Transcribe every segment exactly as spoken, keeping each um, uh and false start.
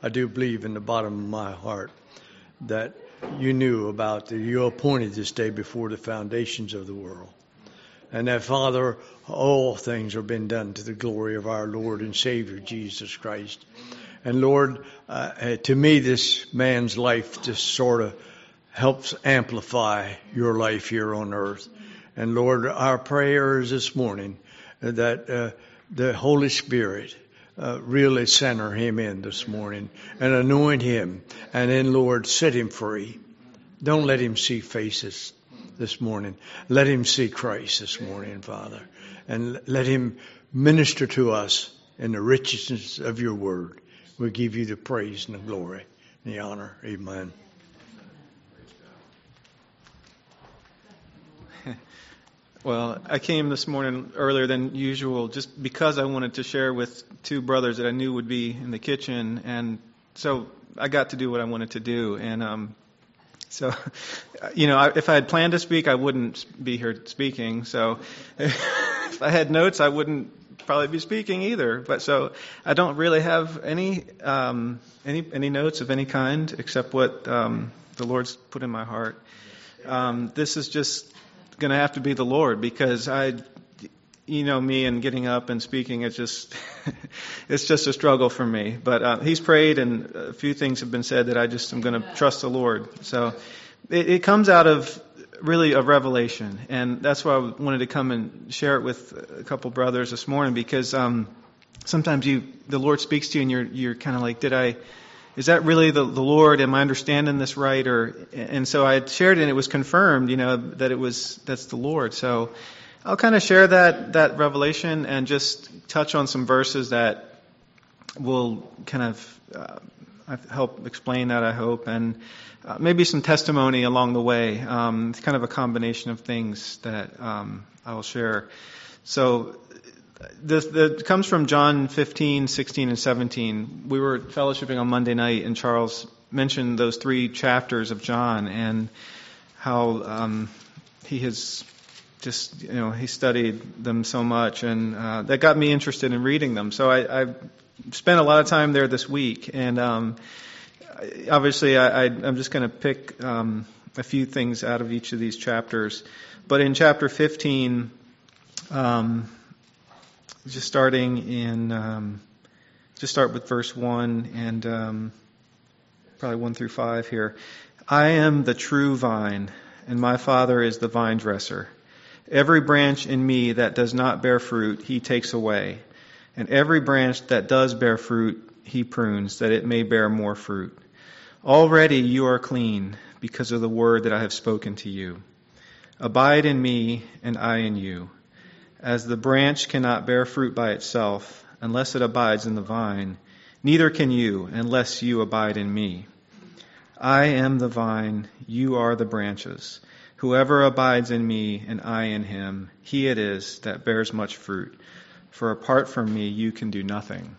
I do believe in the bottom of my heart that you knew about, that you appointed this day before the foundations of the world. And that, Father, all things have been done to the glory of our Lord and Savior, Jesus Christ. And Lord, uh, to me, this man's life just sort of helps amplify your life here on earth. And Lord, our prayer is this morning that uh, the Holy Spirit uh, really center him in this morning and anoint him. And then, Lord, set him free. Don't let him see faces this morning. Let him see Christ this morning, Father. And let him minister to us in the richness of your word. We give you the praise and the glory and the honor. Amen. Well, I came this morning earlier than usual just because I wanted to share with two brothers that I knew would be in the kitchen. And so I got to do what I wanted to do. And um, so, you know, I, if I had planned to speak, I wouldn't be here speaking. So if I had notes, I wouldn't probably be speaking either. But so I don't really have any um, any any notes of any kind except what um, the Lord's put in my heart. Um, this is just going to have to be the Lord, because I, you know, me and getting up and speaking, it's just, it's just a struggle for me. But uh, he's prayed, and a few things have been said that I just am going to trust the Lord. So it, it comes out of really a revelation, and that's why I wanted to come and share it with a couple brothers this morning, because um, sometimes you, the Lord speaks to you, and you're you're kind of like, did I? Is that really the, the Lord? Am I understanding this right? Or and so I had shared it, and it was confirmed, you know, that it was that's the Lord. So I'll kind of share that that revelation and just touch on some verses that will kind of uh, help explain that, I hope, and uh, maybe some testimony along the way. Um, it's kind of a combination of things that um, I will share. So. This, this comes from John fifteen, sixteen, and seventeen. We were fellowshipping on Monday night, and Charles mentioned those three chapters of John and how um, he has just, you know, he studied them so much, and uh, that got me interested in reading them. So I, I spent a lot of time there this week, and um, obviously I, I, I'm just going to pick um, a few things out of each of these chapters. But in chapter fifteen, um, just starting in, um, just start with verse one and um, probably one through five here. I am the true vine, and my Father is the vine dresser. Every branch in me that does not bear fruit, he takes away. And every branch that does bear fruit, he prunes, that it may bear more fruit. Already you are clean because of the word that I have spoken to you. Abide in me, and I in you. As the branch cannot bear fruit by itself unless it abides in the vine, neither can you unless you abide in me. I am the vine, you are the branches. Whoever abides in me and I in him, he it is that bears much fruit. For apart from me, you can do nothing.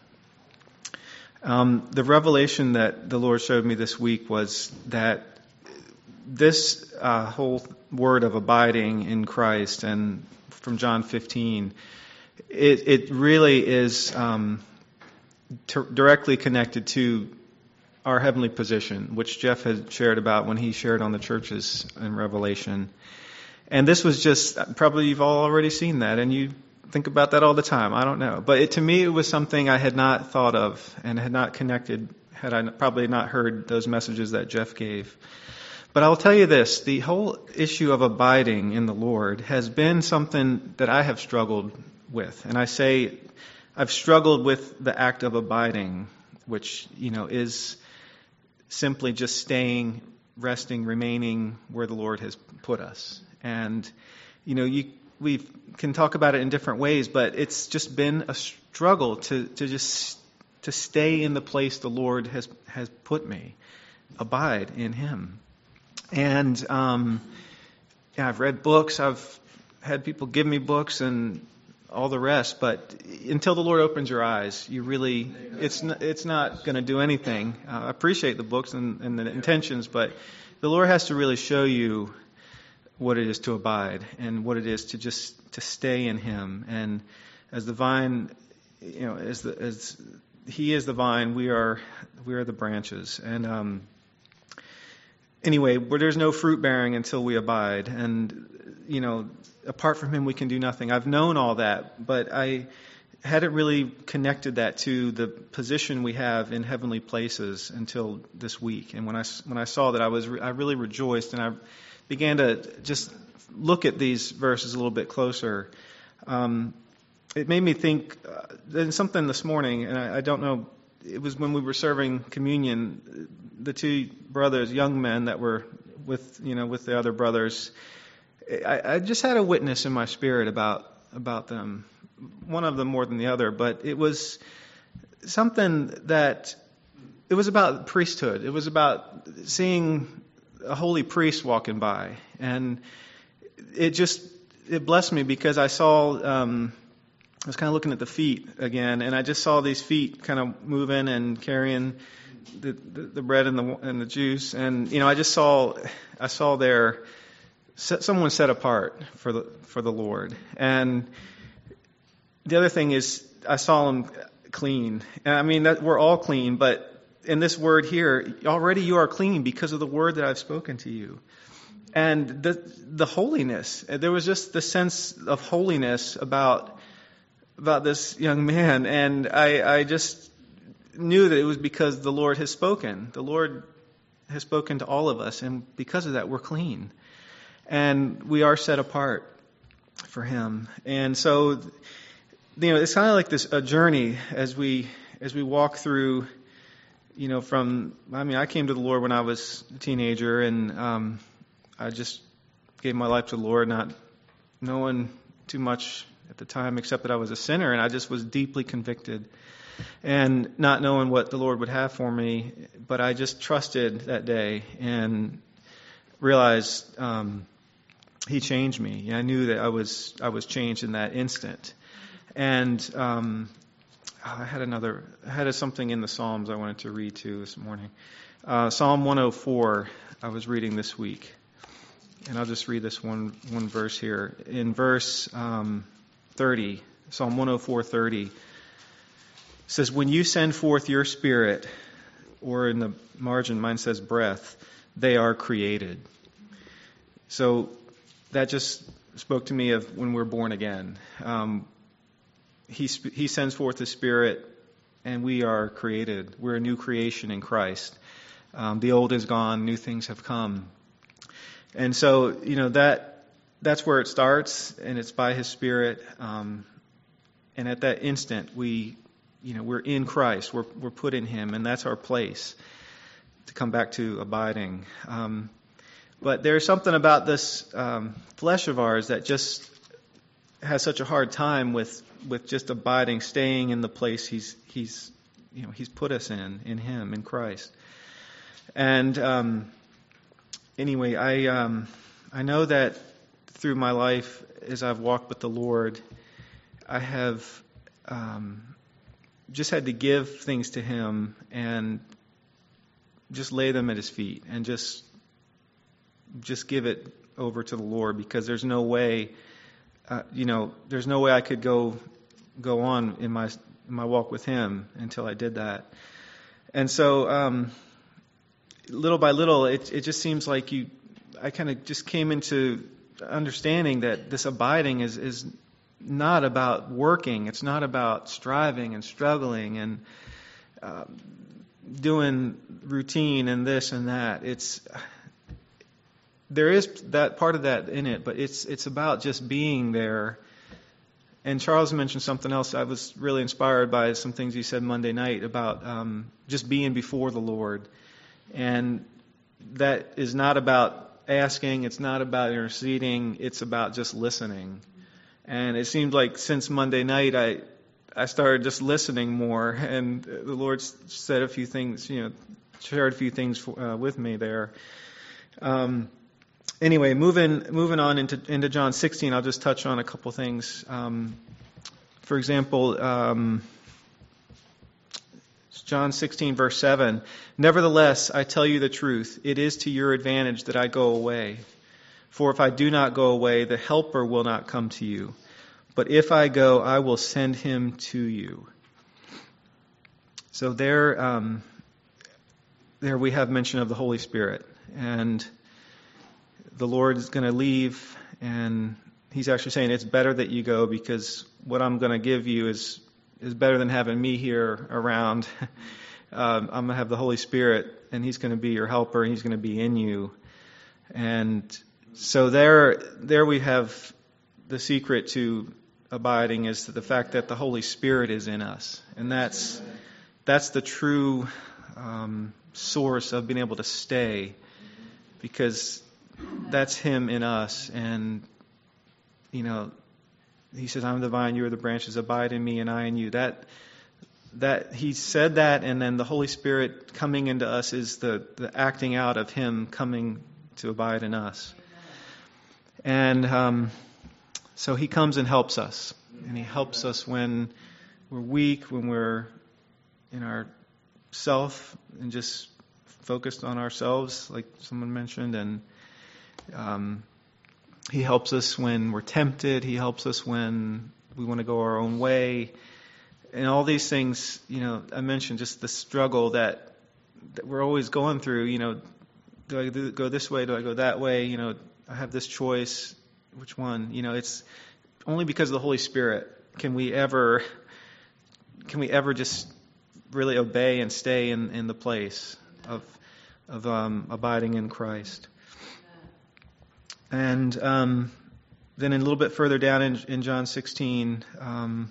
Um, the revelation that the Lord showed me this week was that this uh, whole word of abiding in Christ, and from John fifteen, it, it really is um, t- directly connected to our heavenly position, which Jeff had shared about when he shared on the churches in Revelation. And this was just, probably you've all already seen that, and you think about that all the time. I don't know. But it, to me, it was something I had not thought of and had not connected, had I probably not heard those messages that Jeff gave. But I'll tell you this, the whole issue of abiding in the Lord has been something that I have struggled with. And I say I've struggled with the act of abiding, which, you know, is simply just staying, resting, remaining where the Lord has put us. And, you know, you we can talk about it in different ways, but it's just been a struggle to, to just to stay in the place the Lord has, has put me, abide in Him. And um, yeah, I've read books, I've had people give me books and all the rest, but until the Lord opens your eyes, you really, it's not, it's not going to do anything. Uh, I appreciate the books and, and the intentions, but the Lord has to really show you what it is to abide and what it is to just to stay in Him. And as the vine, you know, as the as He is the vine, we are We are the branches. And um, anyway, where there's no fruit bearing until we abide. And, you know, apart from him, we can do nothing. I've known all that, but I hadn't really connected that to the position we have in heavenly places until this week. And when I, when I saw that, I was I really rejoiced, and I began to just look at these verses a little bit closer. Um, it made me think uh, then something this morning, and I, I don't know, it was when we were serving communion, the two brothers, young men that were with, you know, with the other brothers, I, I just had a witness in my spirit about about them. One of them more than the other, but it was something that, it was about priesthood. It was about seeing a holy priest walking by, and it just, it blessed me because I saw, um, I was kind of looking at the feet again, and I just saw these feet kind of moving and carrying the, the, the bread and the and the juice, and you know, I just saw, I saw their, someone set apart for the for the Lord. And the other thing is, I saw them clean. And I mean, that we're all clean, but in this word here, already you are clean because of the word that I've spoken to you. And the the holiness, there was just the sense of holiness about about this young man, and I, I just knew that it was because the Lord has spoken. The Lord has spoken to all of us, and because of that, we're clean, and we are set apart for Him. And so, you know, it's kind of like this a journey as we as we walk through. You know, from I mean, I came to the Lord when I was a teenager, and um, I just gave my life to the Lord, not knowing too much at the time, except that I was a sinner, and I just was deeply convicted, and not knowing what the Lord would have for me. But I just trusted that day and realized um, He changed me. I knew that I was I was changed in that instant, and. Um, I had another, I had something in the Psalms I wanted to read too this morning. Uh, Psalm one oh four, I was reading this week. And I'll just read this one one verse here. In verse um, thirty, Psalm one oh four thirty, it says, "When you send forth your spirit," or in the margin, mine says breath, "they are created." So that just spoke to me of when we're born again. Um, He he sends forth the Spirit, and we are created. We're a new creation in Christ. Um, the old is gone, new things have come. And so, you know, that that's where it starts, and it's by His Spirit. Um, and at that instant, we, you know, we're in Christ. We're we're put in Him, and that's our place to come back to abiding. Um, but there's something about this um, flesh of ours that just has such a hard time with. with just abiding, staying in the place he's he's you know he's put us in in Him, in Christ. And um, anyway, I um, I know that through my life, as I've walked with the Lord, I have um, just had to give things to Him and just lay them at His feet and just just give it over to the Lord, because there's no way. Uh, you know, there's no way I could go go on in my in my walk with Him until I did that. And so, um, little by little, it it just seems like you, I kind of just came into understanding that this abiding is is not about working. It's not about striving and struggling and uh, doing routine and this and that. It's There is that part of that in it, but it's it's about just being there. And Charles mentioned something else. I was really inspired by some things he said Monday night about um, just being before the Lord. And that is not about asking. It's not about interceding. It's about just listening. And it seemed like since Monday night, I I started just listening more. And the Lord said a few things, you know, shared a few things for, uh, with me there. Um Anyway, moving moving on into into John sixteen, I'll just touch on a couple things. Um, for example, um, John sixteen, verse seven, "Nevertheless, I tell you the truth, it is to your advantage that I go away. For if I do not go away, the Helper will not come to you. But if I go, I will send Him to you." So there, um, there we have mention of the Holy Spirit. And the Lord is going to leave, and he's actually saying it's better that you go, because what I'm going to give you is is better than having me here around. um, I'm going to have the Holy Spirit, and he's going to be your helper, and he's going to be in you. And so there, there we have the secret to abiding, is the fact that the Holy Spirit is in us. And that's that's the true um, source of being able to stay, because that's him in us. And, you know, he says, I'm the vine, you are the branches, abide in me and I in you. That that he said that, and then the Holy Spirit coming into us is the, the acting out of him coming to abide in us. And um, so he comes and helps us. And he helps us when we're weak, when we're in our self and just focused on ourselves, like someone mentioned. And um, he helps us when we're tempted. He helps us when we want to go our own way. And all these things, you know, I mentioned just the struggle that, that we're always going through. You know, do I do, go this way? Do I go that way? You know, I have this choice. Which one? You know, it's only because of the Holy Spirit can we ever can we ever just really obey and stay in, in the place of of um, abiding in Christ. And um, then a little bit further down in, in John sixteen, um,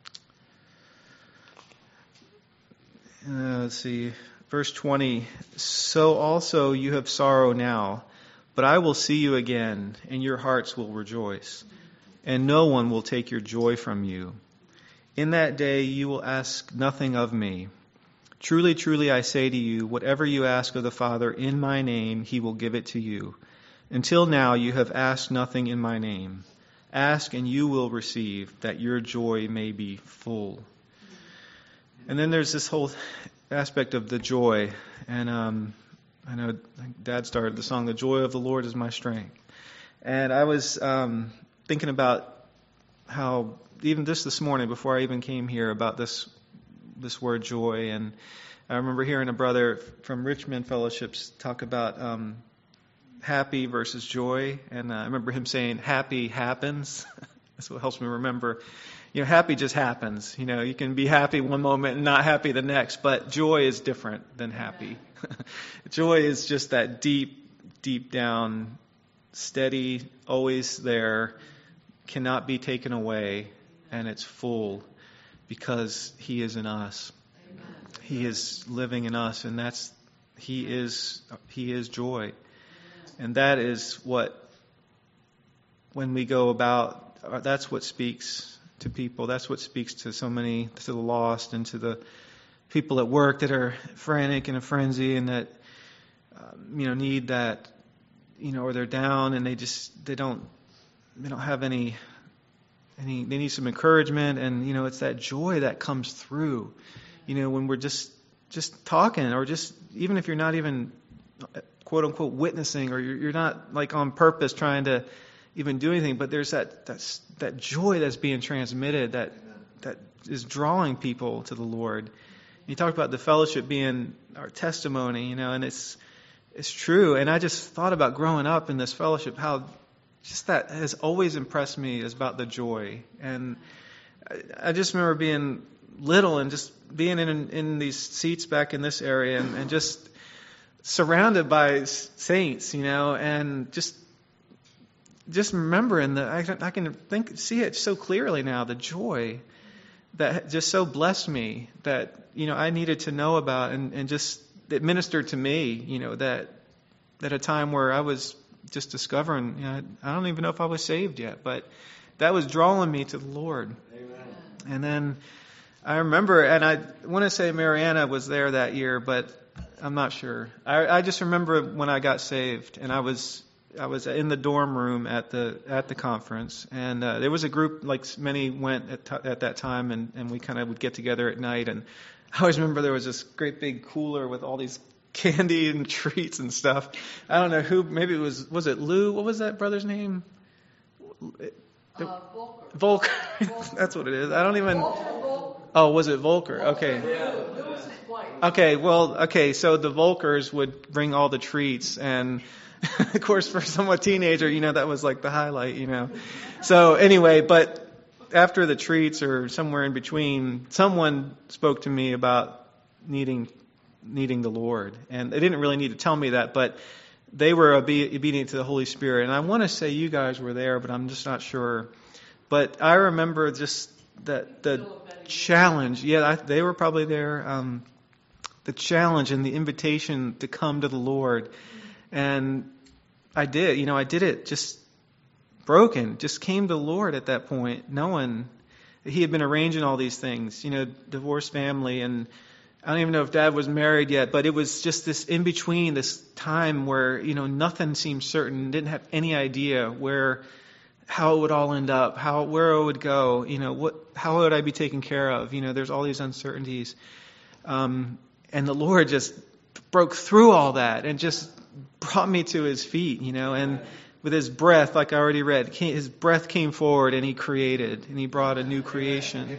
uh, let's see, verse twenty. So also you have sorrow now, but I will see you again, and your hearts will rejoice, and no one will take your joy from you. In that day you will ask nothing of me. Truly, truly, I say to you, whatever you ask of the Father in my name, he will give it to you. Until now you have asked nothing in my name. Ask and you will receive, that your joy may be full. And then there's this whole aspect of the joy. And um, I know Dad started the song, "The Joy of the Lord is my strength." And I was um, thinking about how, even just this morning, before I even came here, about this this word joy. And I remember hearing a brother from Richmond Fellowships talk about um, happy versus joy. And uh, I remember him saying, happy happens. That's what helps me remember. You know, happy just happens. You know, you can be happy one moment and not happy the next, but joy is different than happy. Joy is just that deep, deep down, steady, always there, cannot be taken away, and it's full because he is in us. He is living in us, and that's he is he is joy. And that is what, when we go about, that's what speaks to people. That's what speaks to so many, to the lost and to the people at work that are frantic in a frenzy and that, um, you know, need that, you know, or they're down and they just, they don't, they don't have any, any, they need some encouragement. And, you know, it's that joy that comes through, you know, when we're just, just talking, or just, even if you're not even quote unquote witnessing, or you're, you're not like on purpose trying to even do anything, but there's that that's, that joy that's being transmitted that that is drawing people to the Lord. You talked about the fellowship being our testimony, you know, and it's it's true. And I just thought about growing up in this fellowship, how just that has always impressed me, is about the joy. And I, I just remember being little and just being in in these seats back in this area, and, and just surrounded by saints, you know, and just just remembering that I can, I can think see it so clearly now, the joy that just so blessed me, that, you know, I needed to know about, and, and just it ministered to me, you know, that at a time where I was just discovering, you know, I don't even know if I was saved yet, but that was drawing me to the Lord. Amen. And then I remember, and I want to say Mariana was there that year, but I'm not sure. I, I just remember when I got saved, and I was I was in the dorm room at the at the conference, and uh, there was a group, like many went at, t- at that time, and, and we kind of would get together at night. And I always remember there was this great big cooler with all these candy and treats and stuff. I don't know who, maybe it was was it Lou? What was that brother's name? Uh, Volker. Volker. That's what it is. I don't even. Volker, Volker. Oh, was it Volker? Okay. Okay, well, okay, so the Volkers would bring all the treats, and of course, for someone teenager, you know, that was like the highlight, you know. So anyway, but after the treats or somewhere in between, someone spoke to me about needing needing the Lord, and they didn't really need to tell me that, but they were obe- obedient to the Holy Spirit. And I want to say you guys were there, but I'm just not sure. But I remember just that the challenge. Yeah, I, they were probably there. Um, the challenge and the invitation to come to the Lord. And I did, you know, I did it just broken, just came to the Lord at that point, knowing that He had been arranging all these things, you know, divorced family. And I don't even know if Dad was married yet, but it was just this in between, this time where, you know, nothing seemed certain, didn't have any idea where, how it would all end up, how, where it would go, you know, what, how would I be taken care of? You know, there's all these uncertainties. Um, and the Lord just broke through all that and just brought me to His feet, you know, and with His breath, like I already read, His breath came forward and He created, and He brought a new creation.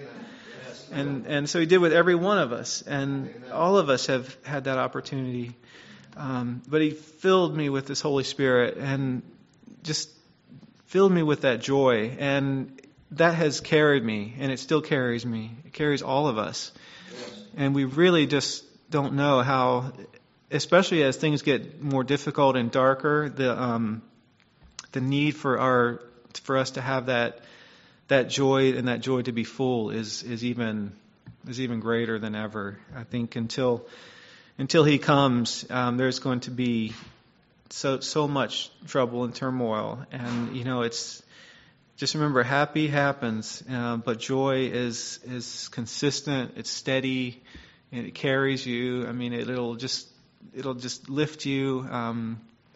And and so He did with every one of us, and all of us have had that opportunity. Um, but He filled me with His Holy Spirit and just filled me with that joy, and that has carried me, and it still carries me. It carries all of us. And we really just don't know how, especially as things get more difficult and darker, the um, the need for our for us to have that that joy and that joy to be full is is even is even greater than ever. I think until until He comes, um, there's going to be so so much trouble and turmoil, and you know it's just remember, happy happens, uh, but joy is is consistent. It's steady, and it carries you. I mean, it, it'll just it'll just lift you. Um,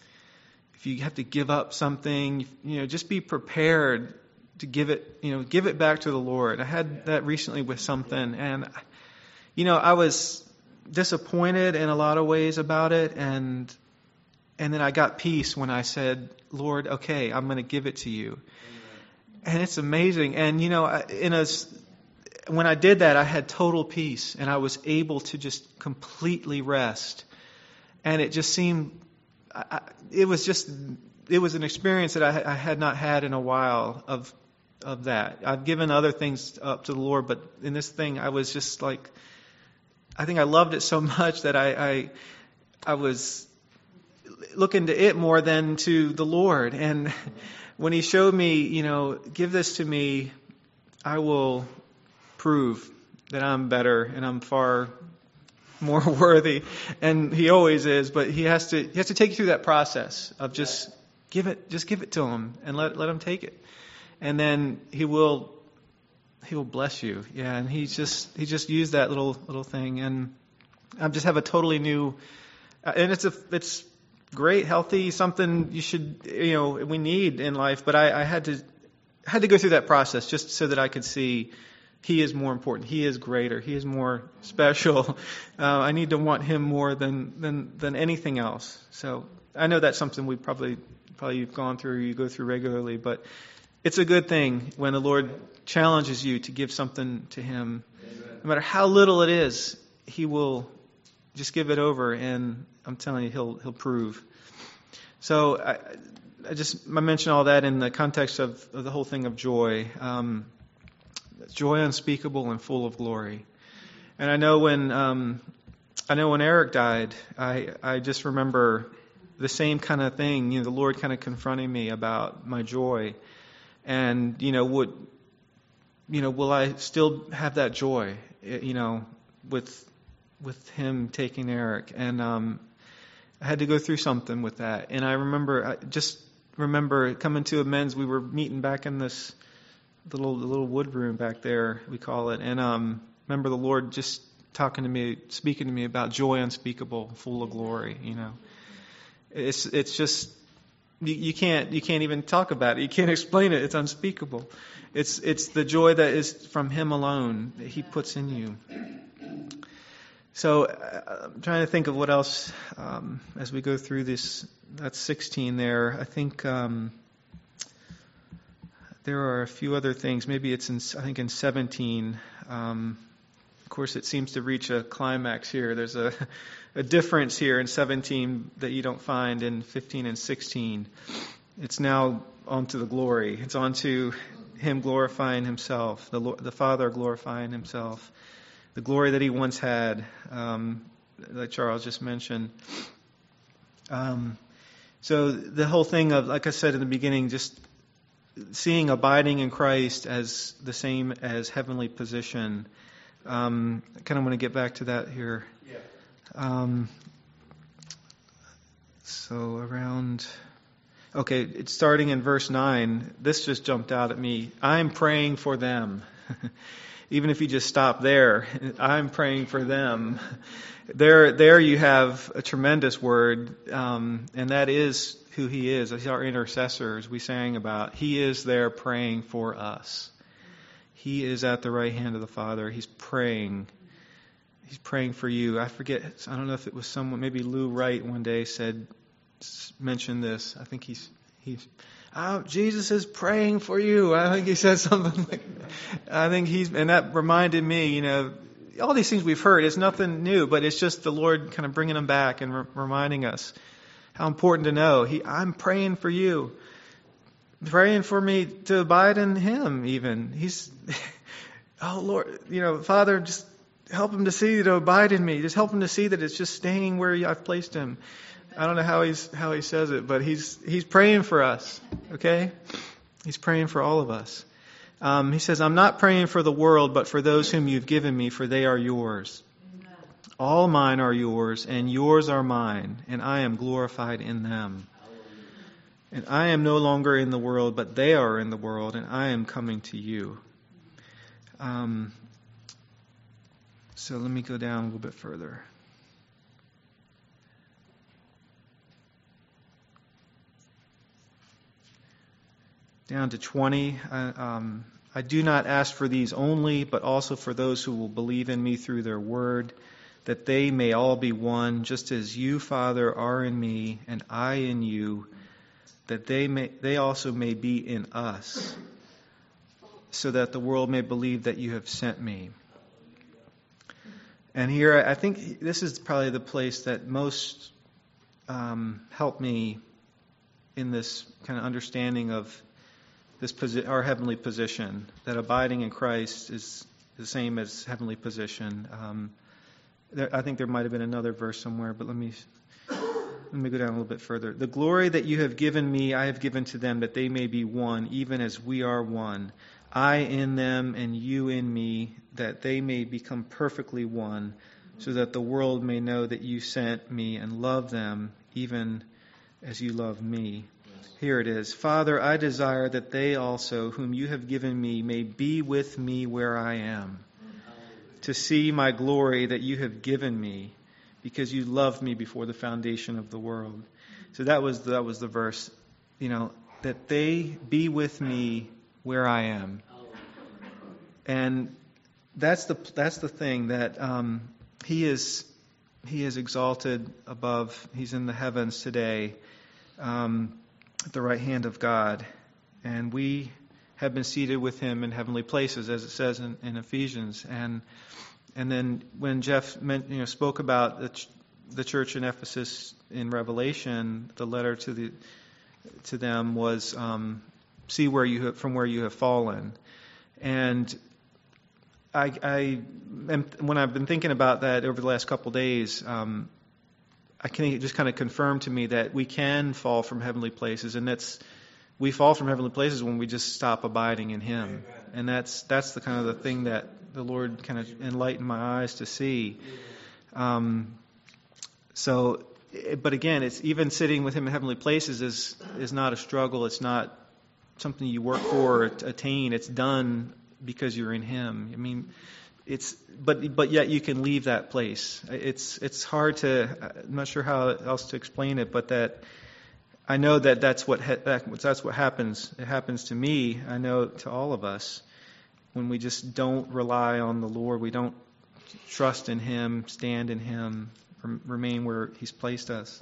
if you have to give up something, you know, just be prepared to give it. You know, give it back to the Lord. I had that recently with something, and you know, I was disappointed in a lot of ways about it, and and then I got peace when I said, Lord, okay, I'm going to give it to you. And it's amazing. And, you know, in a, when I did that, I had total peace, and I was able to just completely rest. And it just seemed, I, it was just, it was an experience that I, I had not had in a while of of that. I've given other things up to the Lord, but in this thing, I was just like, I think I loved it so much that I, I, I was looking to it more than to the Lord. And when He showed me, you know, give this to me, I will prove that I'm better and I'm far more worthy. And He always is, but He has to He has to take you through that process of just give it, just give it to Him and let let Him take it, and then He will He will bless you. Yeah, and He just He just used that little little thing, and I just have a totally new, and it's a it's. great, healthy, something you should, you know, we need in life. But I, I had to had to go through that process just so that I could see He is more important. He is greater. He is more special. Uh, I need to want Him more than, than than anything else. So I know that's something we probably probably you've gone through, or you go through regularly. But it's a good thing when the Lord challenges you to give something to Him. Amen. No matter how little it is, He will just give it over, and I'm telling you, He'll He'll prove. So I, I just I mention all that in the context of, of the whole thing of joy, um, joy unspeakable and full of glory. And I know when um, I know when Eric died, I I just remember the same kind of thing. You know, the Lord kind of confronting me about my joy, and you know, would you know, will I still have that joy? You know, with with Him taking Eric, and um, I had to go through something with that. And I remember, I just remember coming to a men's. We were meeting back in this little little wood room back there, we call it. And um, remember the Lord just talking to me, speaking to me about joy unspeakable, full of glory. You know, it's it's just you, you can't you can't even talk about it. You can't explain it. It's unspeakable. It's it's the joy that is from Him alone that He puts in you. So uh, I'm trying to think of what else um, as we go through this. That's sixteen there. I think um, there are a few other things. Maybe it's in, I think in seventeen. Um, of course, it seems to reach a climax here. There's a, a difference here in seventeen that you don't find in fifteen and sixteen. It's now onto the glory. It's onto him glorifying himself, the the Father glorifying himself, the glory that he once had, um, like Charles just mentioned. Um, so the whole thing of, like I said in the beginning, just seeing abiding in Christ as the same as heavenly position. Um, I kind of want to get back to that here. Yeah. Um, so around, okay, it's starting in verse nine. This just jumped out at me. I'm praying for them. Even if you just stop there, I'm praying for them. There, there you have a tremendous word, um, and that is who He is. He's our intercessor, as we sang about. He is there praying for us. He is at the right hand of the Father. He's praying. He's praying for you. I forget, I don't know if it was someone, maybe Lou Wright one day said, mentioned this. I think he's, he's, oh, Jesus is praying for you. I think he said something like, I think he's, and that reminded me, you know, all these things we've heard, it's nothing new, but it's just the Lord kind of bringing them back and re- reminding us how important to know. He, I'm praying for you. Praying for me to abide in Him even. He's, oh Lord, you know, Father, just help him to see to abide in me. Just help him to see that it's just staying where I've placed him. I don't know how he's how he says it, but he's he's praying for us. Okay, he's praying for all of us. Um, he says, "I'm not praying for the world, but for those whom you've given me, for they are yours. Amen. All mine are yours, and yours are mine, and I am glorified in them. And I am no longer in the world, but they are in the world, and I am coming to you." Um, so let me go down a little bit further. Down to twenty. I, um, I do not ask for these only, but also for those who will believe in me through their word, that they may all be one, just as you, Father, are in me, and I in you, that they may they also may be in us, so that the world may believe that you have sent me. And here, I think this is probably the place that most um, helped me in this kind of understanding of this posi- our heavenly position, that abiding in Christ is the same as heavenly position. Um, there, I think there might have been another verse somewhere, but let me let me go down a little bit further. The glory that you have given me, I have given to them, that they may be one, even as we are one. I in them and you in me, that they may become perfectly one, so that the world may know that you sent me and love them, even as you love me. Here it is. Father, I desire that they also, whom you have given me, may be with me where I am, to see my glory that you have given me, because you loved me before the foundation of the world. So that was that was the verse, you know, that they be with me where I am. And that's the that's the thing that um, he is he is exalted above. He's in the heavens today, um, at the right hand of God, and we have been seated with him in heavenly places, as it says in, in Ephesians. And and then when Jeff meant, you know, spoke about the, ch- the church in Ephesus in Revelation, the letter to the to them was um, see where you have, from where you have fallen. And I, I am, when I've been thinking about that over the last couple of days, um, I can it just kind of confirm to me that we can fall from heavenly places, and that's we fall from heavenly places when we just stop abiding in Him. Amen. And that's that's the kind of the thing that the Lord kind of enlightened my eyes to see. Um, so, but again, it's even sitting with Him in heavenly places is is not a struggle. It's not something you work for or attain. It's done because you're in Him. I mean, it's but but yet you can leave that place. It's it's hard to. I'm not sure how else to explain it, but that. I know that that's what ha- that's what happens. It happens to me. I know to all of us when we just don't rely on the Lord. We don't trust in Him, stand in Him, remain where He's placed us.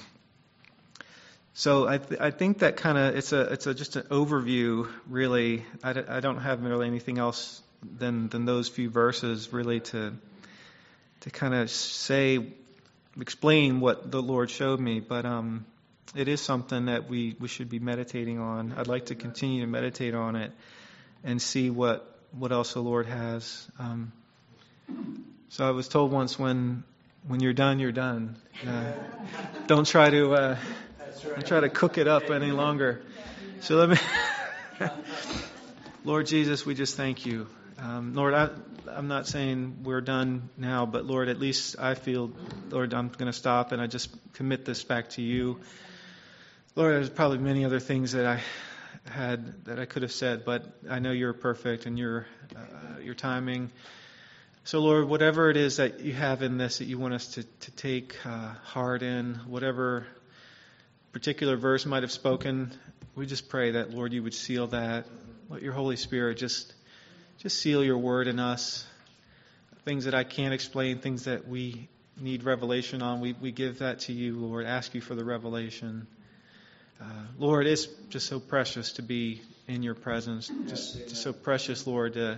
So I, th- I think that kind of it's a it's a just an overview. Really, I, d- I don't have really anything else than than those few verses really to to kind of say, explain what the Lord showed me. But um, it is something that we, we should be meditating on. I'd like to continue to meditate on it and see what, what else the Lord has. Um, so I was told once, when when you're done, you're done. Uh, don't try to uh, don't try to cook it up any longer. So let me, Lord Jesus, we just thank you. Um, Lord, I, I'm not saying we're done now, but Lord, at least I feel, Lord, I'm going to stop and I just commit this back to you. Lord, there's probably many other things that I had that I could have said, but I know you're perfect and your uh, your timing. So, Lord, whatever it is that you have in this that you want us to, to take uh, heart in, whatever particular verse might have spoken, we just pray that, Lord, you would seal that. Let your Holy Spirit just just seal your word in us. Things that I can't explain, things that we need revelation on, we, we give that to you, Lord. Ask you for the revelation. Uh, Lord, it's just so precious to be in your presence. Just, just so precious, Lord, to,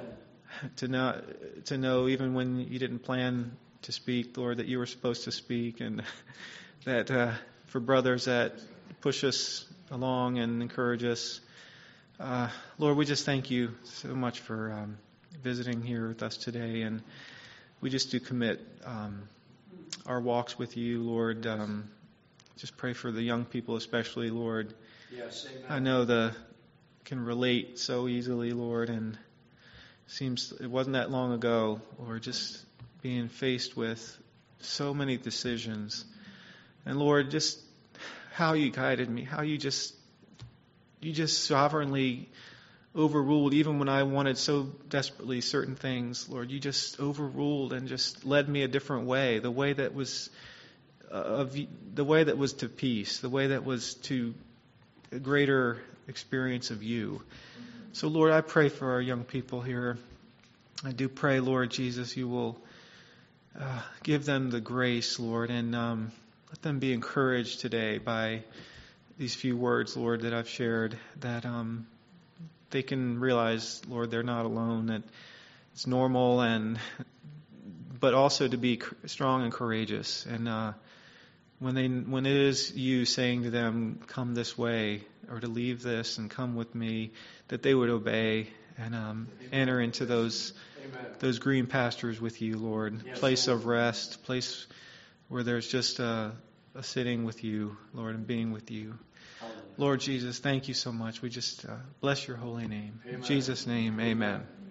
to know, to know even when you didn't plan to speak, Lord, that you were supposed to speak, and that uh, for brothers that push us along and encourage us. Uh, Lord, we just thank you so much for um, visiting here with us today, and we just do commit um, our walks with you, Lord. Um, just pray for the young people especially, Lord. Yes, amen. I know the can relate so easily, Lord, and seems it wasn't that long ago, Lord, just being faced with so many decisions. And Lord, just how you guided me, how you just you just sovereignly overruled, even when I wanted so desperately certain things, Lord, you just overruled and just led me a different way, the way that was uh, of the way that was to peace, the way that was to a greater experience of you. So, Lord, I pray for our young people here. I do pray, Lord Jesus, you will uh, give them the grace, Lord, and um, let them be encouraged today by these few words, Lord, that I've shared, that um, they can realize, Lord, they're not alone, that it's normal, and but also to be strong and courageous. And uh, when they when it is you saying to them, come this way, or to leave this and come with me, that they would obey and um, enter into those Amen. those green pastures with you, Lord. Yes, place Lord. of rest, place where there's just a, a sitting with you, Lord, and being with you. Lord Jesus, thank you so much. We just uh, bless your holy name. Amen. In Jesus' name, amen.